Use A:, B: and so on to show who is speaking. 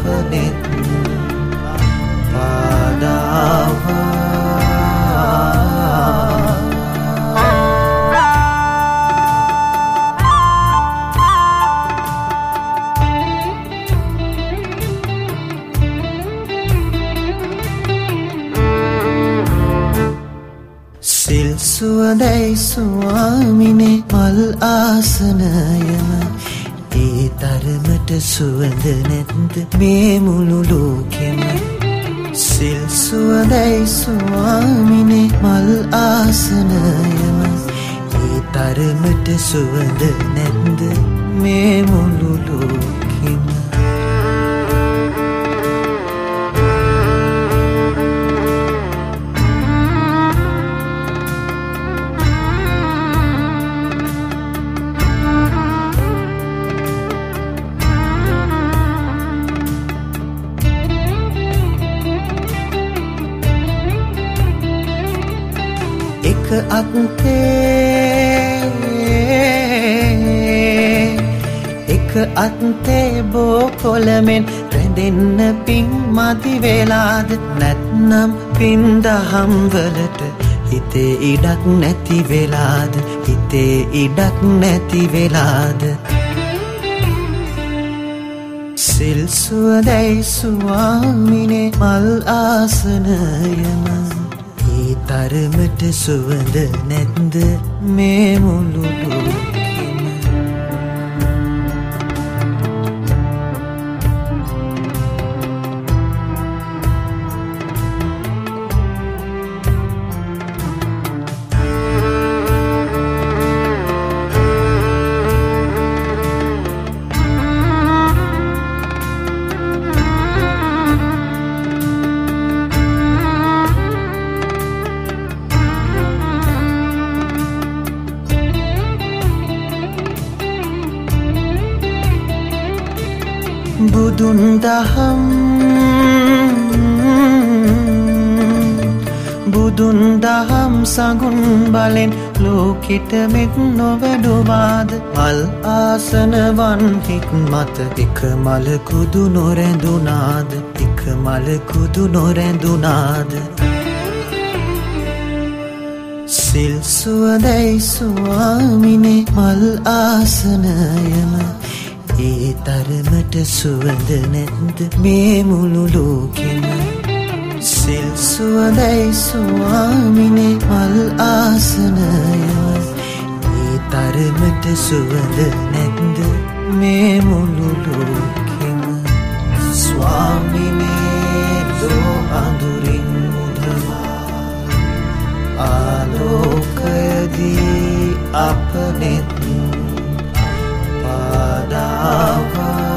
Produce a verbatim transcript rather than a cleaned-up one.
A: අපනෙත් පාදාවා. සිල් සුවඳයි ස්වාමිනේ මල් ආසනයම ඒ තරමට සුවඳ නැද්ද මේ මුළු ලෝකෙම. සිල් සුවඳයි ස්වාමිනේ මල් ආසනයම ඒ තරමට සුවඳ නැද්ද මේ මුළු ලෝකෙම. එක අත්තේ එක අත්තේ බෝකොළමෙන් රැඳෙන්න පින් මදි වෙලාද නැත්නම් පින් දහම් වලට හිතේ ඉඩක් නැති වෙලාද හිතේ ඉඩක් නැති වෙලාද. සිල් සුවඳයි ස්වාමිනේ මල් ආසනයම තරමට සුවඳ නැද්ද මේ මුළු ලෝකෙම. බුදුන් දහම් බුදුන් දහම් සඟුන් බලෙන් ලෝකෙට මෙත් නොවැඩුවාද මල් ආසනවන් හිත් මත එක මලකුදු නොරැඳුනාද එක මලකුදු නොරැඳුනාද. සිල් සුවඳයි ස්වාමිනේ මල් ආසනයම ඒ තරමට සුවඳ නැද්ද මේ මුළු ලෝකෙම. සිල් සුවඳයි ස්වාමිනේ මල් ආසනයම ඒ තරමට සුවඳ නැද්ද මේ මුළු ලෝකෙම. ස්වාමිනේ දෝ අඳුරින් මුදවා ආලෝකයදී අපනෙත් පාදාවා.